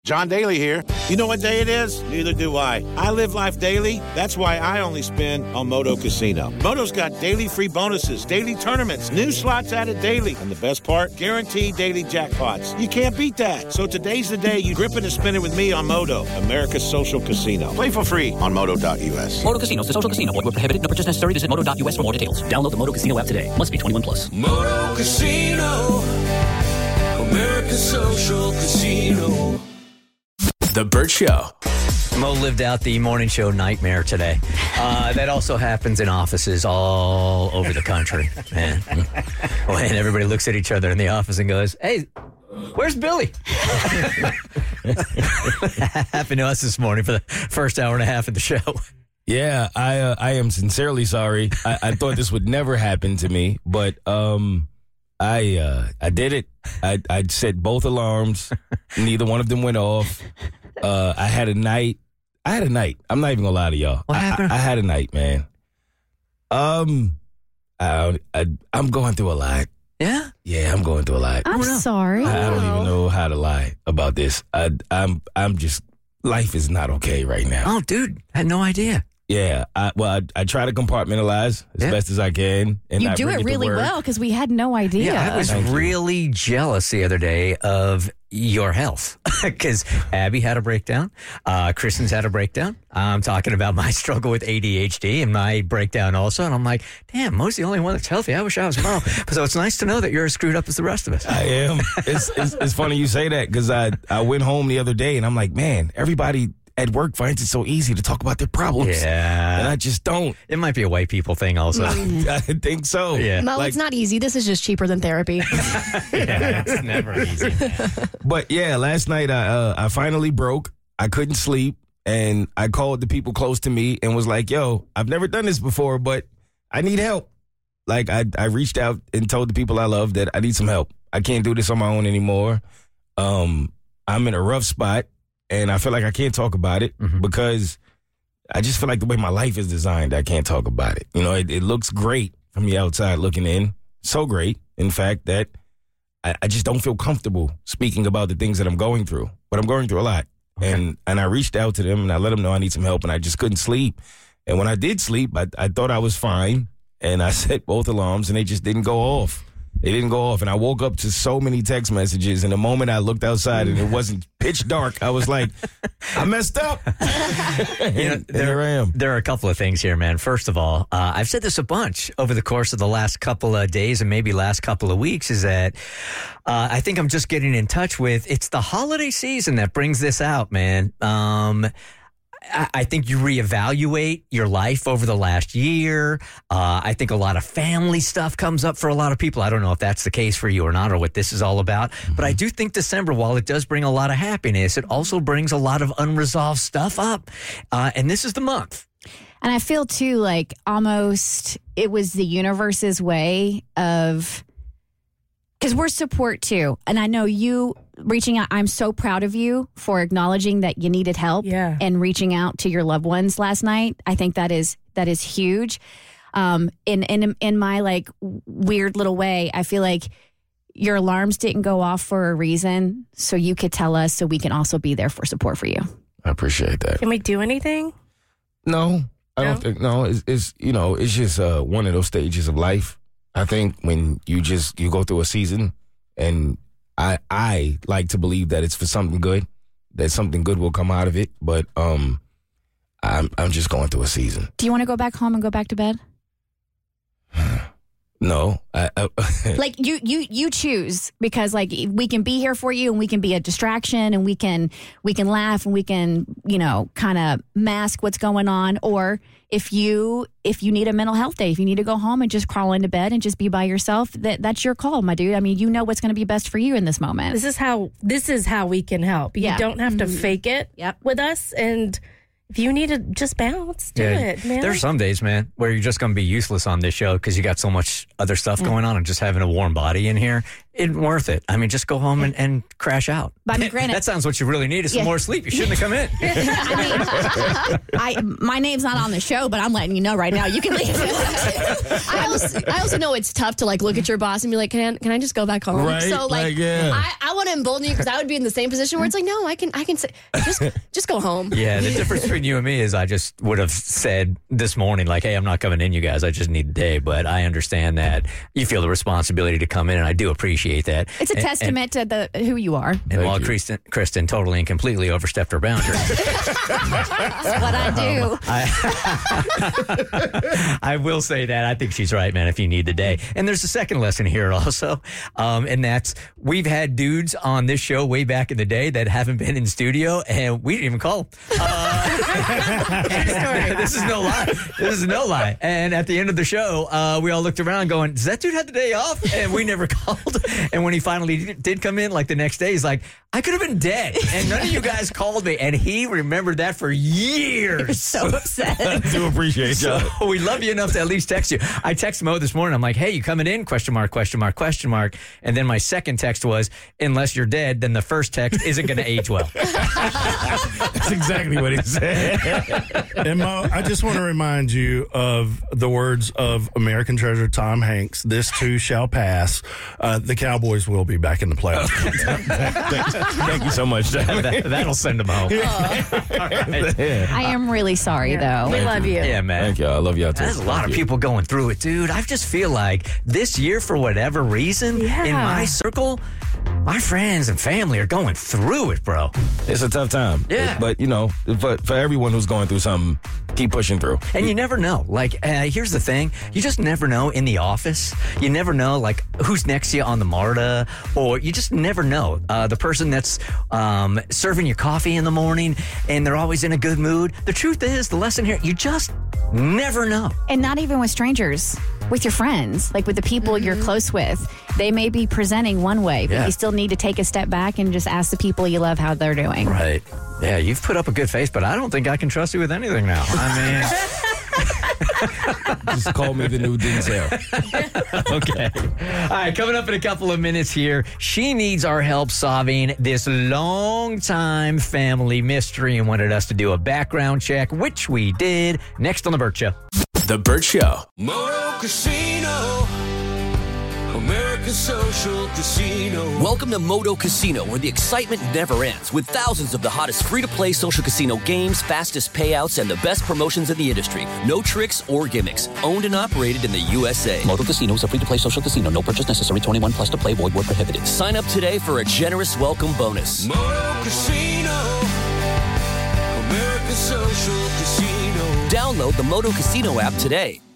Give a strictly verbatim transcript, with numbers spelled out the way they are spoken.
John Daly here. You know what day it is? Neither do I. I live life daily. That's why I only spin on Moto Casino. Moto's got daily free bonuses, daily tournaments, new slots added daily. And the best part? Guaranteed daily jackpots. You can't beat that. So today's the day you grip it and spin it with me on Moto, America's social casino. Play for free on moto dot u s. Moto Casino, the social casino. Void where prohibited. No purchase necessary. Visit moto dot u s for more details. Download the Moto Casino app today. Must be twenty-one plus. Moto Casino, America's social casino. The Burt Show. Mo lived out the morning show nightmare today. Uh, that also happens in offices all over the country. Man. When everybody looks at each other in the office and goes, hey, where's Billy? Happened to us this morning for the first hour and a half of the show. Yeah, I uh, I am sincerely sorry. I, I thought this would never happen to me, but um, I uh, I did it. I I set both alarms. Neither one of them went off. Uh, I had a night. I had a night. I'm not even gonna lie to y'all. What I, happened? I, I had a night, man. Um, I, I I'm going through a lot. Yeah? Yeah, I'm going through a lot. I'm sorry. I, I don't even know how to lie about this. I I'm I'm just life is not okay right now. Oh, dude, I had no idea. Yeah, I, well, I, I try to compartmentalize as Yeah. best as I can. And You not do bring it to really work. well because we had no idea. Yeah, I was Thank you. really jealous the other day of your health because Abby had a breakdown. Uh, Kristen's had a breakdown. I'm talking about my struggle with A D H D and my breakdown also. And I'm like, damn, Mo's the only one that's healthy. I wish I was Mo. So it's nice to know that you're as screwed up as the rest of us. I am. It's, it's, it's funny you say that because I, I went home the other day and I'm like, man, everybody at work finds it so easy to talk about their problems. Yeah. And I just don't. It might be a white people thing also. I think so. Yeah. Mo, Like- it's not easy. This is just cheaper than therapy. Yeah, it's never easy. But yeah, last night I uh, I finally broke. I couldn't sleep, and I called the people close to me and was like, "Yo, I've never done this before, but I need help." Like I I reached out and told the people I love that I need some help. I can't do this on my own anymore. Um, I'm in a rough spot, and I feel like I can't talk about it Mhm. because I just feel like the way my life is designed, I can't talk about it. You know, it, it looks great from the outside looking in, so great, in fact, that I, I just don't feel comfortable speaking about the things that I'm going through. But I'm going through a lot. Okay. And and I reached out to them and I let them know I need some help and I just couldn't sleep. And when I did sleep, I, I thought I was fine. And I set both alarms and they just didn't go off. They didn't go off. And I woke up to so many text messages. And the moment I looked outside and it wasn't pitch dark, I was like, I messed up. and, You know, and there I am. There are a couple of things here, man. First of all, uh, I've said this a bunch over the course of the last couple of days and maybe last couple of weeks is that uh, I think I'm just getting in touch with, it's the holiday season that brings this out, man. Um, I I think you reevaluate your life over the last year. Uh, I think a lot of family stuff comes up for a lot of people. I don't know if that's the case for you or not or what this is all about. Mm-hmm. But I do think December, while it does bring a lot of happiness, it also brings a lot of unresolved stuff up. Uh, and this is the month. And I feel too like almost it was the universe's way of, because we're support too. And I know you reaching out, I'm so proud of you for acknowledging that you needed help Yeah. and reaching out to your loved ones last night. I think that is that is huge. Um, in in in my like weird little way, I feel like your alarms didn't go off for a reason, so you could tell us so we can also be there for support for you. I appreciate that. Can we do anything? No, I No? don't think, no, it's, it's you know, it's just uh, one of those stages of life. I think when you just, you go through a season and I, I like to believe that it's for something good, that something good will come out of it. But, um, I'm, I'm just going through a season. Do you want to go back home and go back to bed? No, I, I Like you, you, you choose because like we can be here for you and we can be a distraction and we can, we can laugh and we can, you know, kind of mask what's going on. Or if you, if you need a mental health day, if you need to go home and just crawl into bed and just be by yourself, that that's your call, my dude. I mean, you know what's going to be best for you in this moment. This is how this is how we can help. You Yeah. don't have to Mhm. fake it Yep. with us. And if you need to just bounce, do Yeah. it, man. There's some days, man, where you're just going to be useless on this show because you got so much other stuff going on and just having a warm body in here. isn't worth it. I mean, just go home and, and crash out. But I mean, granted, that sounds what you really need is some Yeah. more sleep. You shouldn't have come in. I mean, I, my name's not on the show, but I'm letting you know right now. You can leave. I also, I also know it's tough to like look at your boss and be like, can I, can I just go back home? Right, So like, like, yeah. I, I want to embolden you because I would be in the same position where it's like, no, I can, I can say, just, just go home. Yeah, the difference between you and me is I just would have said this morning, like, hey, I'm not coming in, you guys. I just need a day. But I understand that you feel the responsibility to come in, and I do appreciate that. It's a And- testament to the who you are. And, and while Kristen, Kristen totally and completely overstepped her boundary, That's what I do. I, I will say that I think she's right, man, if you need the day. And there's a second lesson here also, um, and that's we've had dudes on this show way back in the day that haven't been in studio, and we didn't even call them. Uh, this is no lie. This is no lie. And at the end of the show, uh, we all looked around going, does that dude have the day off? And we never called. And when he finally did come in, like the next day, he's like, I could have been dead. And none of you guys called me. And he remembered that for years. So upset. I do appreciate y'all. So we love you enough to at least text you. I texted Mo this morning. I'm like, hey, you coming in? Question mark, question mark, question mark. And then my second text was, unless you're dead, then the first text isn't going to age well. That's exactly what he said. And Mo, I just want to remind you of the words of American treasure Tom Hanks. This too shall pass. Uh, the Cowboys will be back in the playoffs. Thank you so much, John. that, that'll send them home. All right. I am really sorry, though. We love you. Yeah, man. Thank you. I love y'all too. There's a lot Thank of you. people going through it, dude. I just feel like this year, for whatever reason, Yeah. in my circle, my friends and family are going through it, bro. It's a tough time. Yeah. But, you know, for, for everyone who's going through something, keep pushing through. And you never know. Like, uh, here's the thing. You just never know in the office. You never know, like, who's next to you on the MARTA, or you just never know. Uh, the person that's um, serving your coffee in the morning, and they're always in a good mood. The truth is, the lesson here, you just never know. And not even with strangers, with your friends, like with the people you're close with. They may be presenting one way, but Yeah. you still need to take a step back and just ask the people you love how they're doing. Right. Yeah, you've put up a good face, but I don't think I can trust you with anything now. I mean... Just call me the new Denzel. Okay. All right, coming up in a couple of minutes here, she needs our help solving this long-time family mystery and wanted us to do a background check, which we did. Next on The Burt Show. The Burt Show. Moto Casino, American Social Casino. Welcome to Moto Casino, where the excitement never ends, with thousands of the hottest free-to-play social casino games, fastest payouts, and the best promotions in the industry. No tricks or gimmicks. Owned and operated in the U S A. Moto Casino is a free-to-play social casino. No purchase necessary. twenty-one plus to play. Void where prohibited. Sign up today for a generous welcome bonus. Moto Casino, American Social Casino. Download the Moto Casino app today.